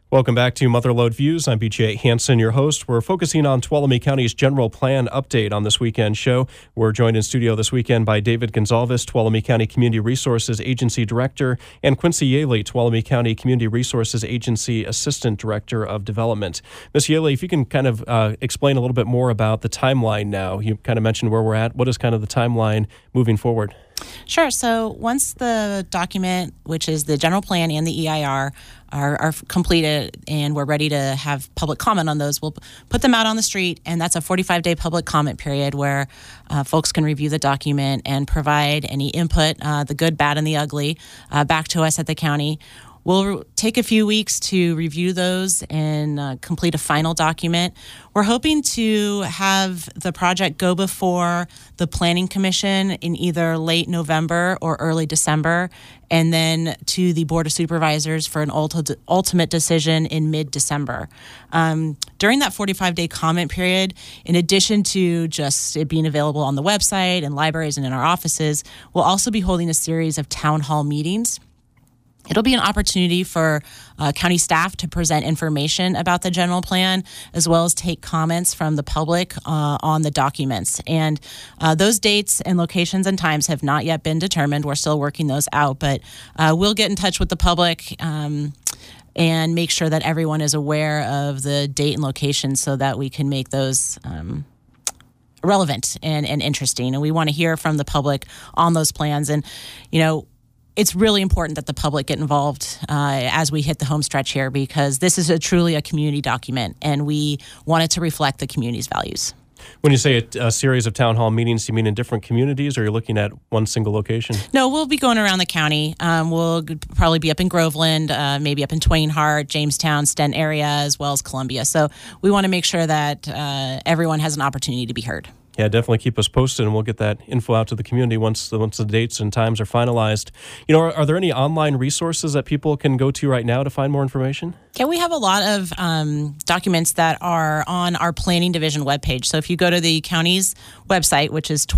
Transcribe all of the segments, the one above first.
Welcome back to Motherlode Views. I'm BJ Hansen, your host. We're focusing on Tuolumne County's general plan update on this weekend show. We're joined in studio this weekend by David Gonzalez, Tuolumne County Community Resources Agency Director, and Quincy Yaley, Tuolumne County Community Resources Agency Assistant Director of Development. Ms. Yaley, if you can kind of explain a little bit more about the timeline now. You kind of mentioned where we're at. What is kind of the timeline moving forward? Sure. So once the document, which is the general plan and the EIR, are completed and we're ready to have public comment on those, we'll put them out on the street, and that's a 45-day public comment period where folks can review the document and provide any input, the good, bad, and the ugly, back to us at the county. We'll take a few weeks to review those and complete a final document. We're hoping to have the project go before the Planning Commission in either late November or early December, and then to the Board of Supervisors for an ultimate decision in mid-December. During that 45-day comment period, in addition to just it being available on the website and libraries and in our offices, we'll also be holding a series of town hall meetings. It'll be an opportunity for county staff to present information about the general plan, as well as take comments from the public on the documents. And those dates and locations and times have not yet been determined. We're still working those out, but we'll get in touch with the public and make sure that everyone is aware of the date and location so that we can make those relevant and interesting. And we want to hear from the public on those plans. And, you know, it's really important that the public get involved as we hit the home stretch here, because this is truly a community document, and we want it to reflect the community's values. When you say a series of town hall meetings, do you mean in different communities, or you're looking at one single location? No, we'll be going around the county. We'll probably be up in Groveland, maybe up in Twain Harte, Jamestown, Stenton area, as well as Columbia. So we want to make sure that everyone has an opportunity to be heard. Yeah, definitely keep us posted, and we'll get that info out to the community once the dates and times are finalized. You know, are there any online resources that people can go to right now to find more information? Yeah, we have a lot of documents that are on our Planning Division webpage. So if you go to the county's website, which is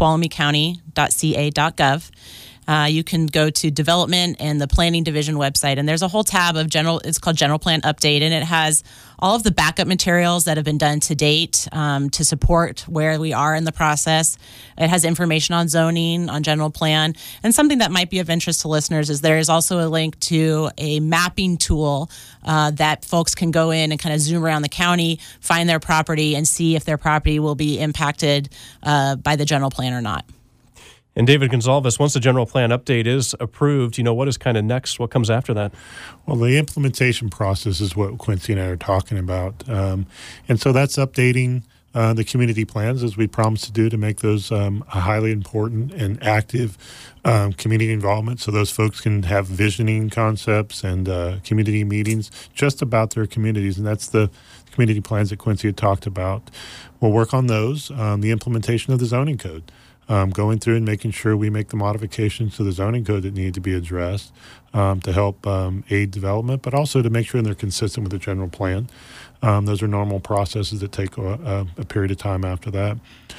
tuolumecounty.ca.gov, you can go to Development and the Planning Division website, and there's a whole tab of it's called General Plan Update, and it has all of the backup materials that have been done to date to support where we are in the process. It has information on zoning, on general plan, and something that might be of interest to listeners is there is also a link to a mapping tool that folks can go in and kind of zoom around the county, find their property, and see if their property will be impacted by the general plan or not. And David Gonzalez, once the general plan update is approved, you know, what is kind of next? What comes after that? Well, the implementation process is what Quincy and I are talking about. And so that's updating the community plans, as we promised to do, to make those a highly important and active community involvement, so those folks can have visioning concepts and community meetings just about their communities. And that's the community plans that Quincy had talked about. We'll work on those, the implementation of the zoning code. Going through and making sure we make the modifications to the zoning code that need to be addressed to help aid development, but also to make sure they're consistent with the general plan. Those are normal processes that take a period of time after that.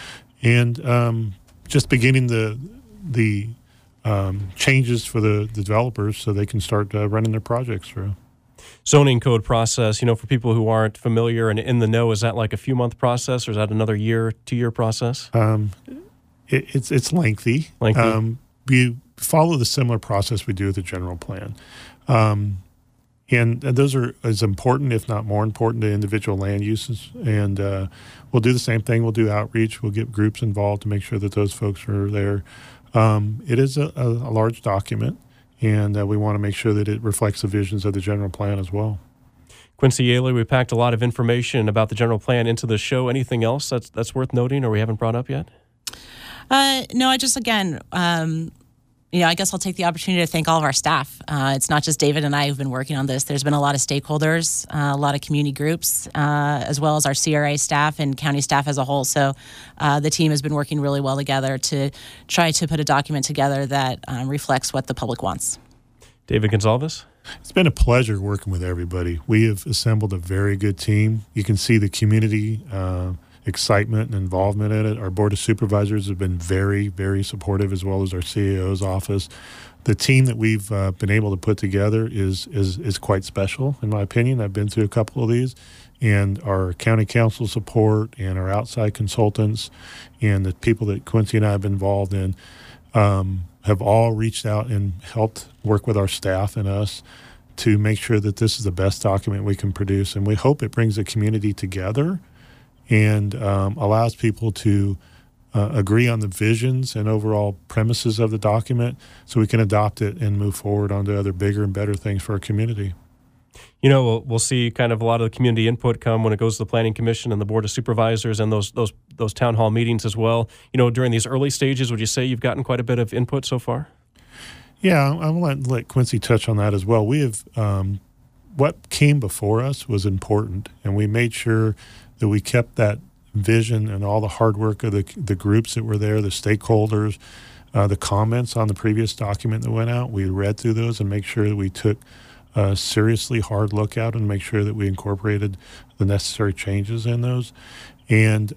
And just beginning the changes for the developers so they can start running their projects through. Zoning code process, you know, for people who aren't familiar and in the know, is that like a few-month process, or is that another year, 2-year process? It's lengthy. We follow the similar process we do with the general plan. And those are as important, if not more important, to individual land uses. And we'll do the same thing. We'll do outreach. We'll get groups involved to make sure that those folks are there. It is a large document, and we want to make sure that it reflects the visions of the general plan as well. Quincy Yaley, we packed a lot of information about the general plan into the show. Anything else that's worth noting or we haven't brought up yet? No, I just, again, I guess I'll take the opportunity to thank all of our staff. It's not just David and I who've been working on this. There's been a lot of stakeholders, a lot of community groups, as well as our CRA staff and county staff as a whole. So the team has been working really well together to try to put a document together that reflects what the public wants. David Gonzalez? It's been a pleasure working with everybody. We have assembled a very good team. You can see the community excitement and involvement in it. Our Board of Supervisors have been very, very supportive, as well as our CAO's office. the team that we've been able to put together is quite special, in my opinion. I've been through a couple of these, and our county council support and our outside consultants and the people that Quincy and I have been involved in have all reached out and helped work with our staff and us to make sure that this is the best document we can produce. And we hope it brings the community together and allows people to agree on the visions and overall premises of the document so we can adopt it and move forward onto other bigger and better things for our community. You know, we'll see kind of a lot of the community input come when it goes to the Planning Commission and the Board of Supervisors and those town hall meetings as well. You know, during these early stages, would you say you've gotten quite a bit of input so far? Yeah, I want to let Quincy touch on that as well. We have what came before us was important, and we made sure that we kept that vision and all the hard work of the groups that were there, the stakeholders, the comments on the previous document that went out. We read through those and make sure that we took a seriously hard look at and make sure that we incorporated the necessary changes in those. And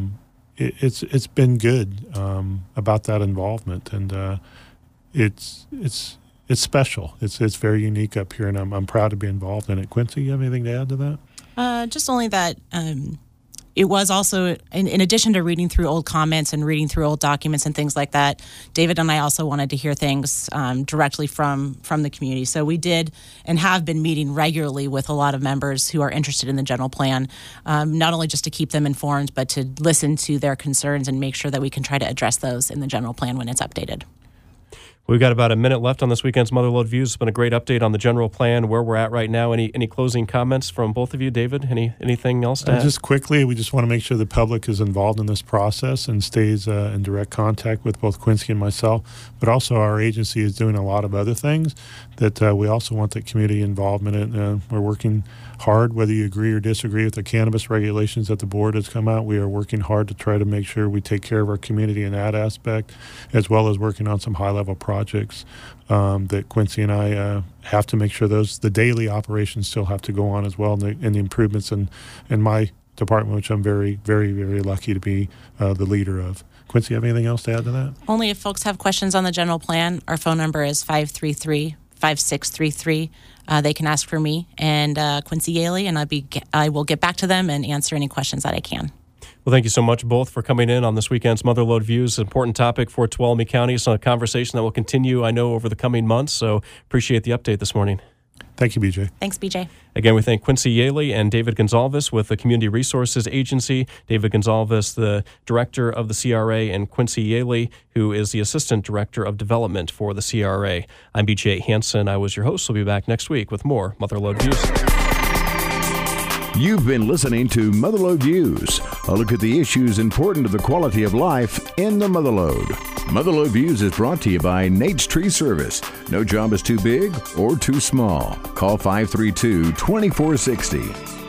it's been good about that involvement, and it's special. It's very unique up here, and I'm proud to be involved in it. Quincy, you have anything to add to that? Just only that it was also, in addition to reading through old comments and reading through old documents and things like that, David and I also wanted to hear things directly from the community. So we did and have been meeting regularly with a lot of members who are interested in the general plan, not only just to keep them informed, but to listen to their concerns and make sure that we can try to address those in the general plan when it's updated. We've got about a minute left on this weekend's Motherlode Views. It's been a great update on the general plan, where we're at right now. Any closing comments from both of you, David? Anything else to add? Just quickly, we just want to make sure the public is involved in this process and stays in direct contact with both Quincy and myself. But also our agency is doing a lot of other things that we also want the community involvement in. We're working hard, whether you agree or disagree with the cannabis regulations that the board has come out. We are working hard to try to make sure we take care of our community in that aspect, as well as working on some high-level projects that Quincy and I have to make sure the daily operations still have to go on as well, and the improvements in my department, which I'm very, very, very lucky to be the leader of. Quincy, have anything else to add to that? Only if folks have questions on the general plan, our phone number is 533-5633. They can ask for me and Quincy Yaley, and I will get back to them and answer any questions that I can. Well, thank you so much both for coming in on this weekend's Motherlode Views. An important topic for Tuolumne County. It's a conversation that will continue, I know, over the coming months. So appreciate the update this morning. Thank you, BJ. Thanks, BJ. Again, we thank Quincy Yaley and David Gonzalez with the Community Resources Agency. David Gonzalez, the director of the CRA, and Quincy Yaley, who is the assistant director of development for the CRA. I'm BJ Hansen. I was your host. We'll be back next week with more Motherlode Views. You've been listening to Motherlode Views, a look at the issues important to the quality of life in the Motherlode. Motherlode Views is brought to you by Nate's Tree Service. No job is too big or too small. Call 532-2460.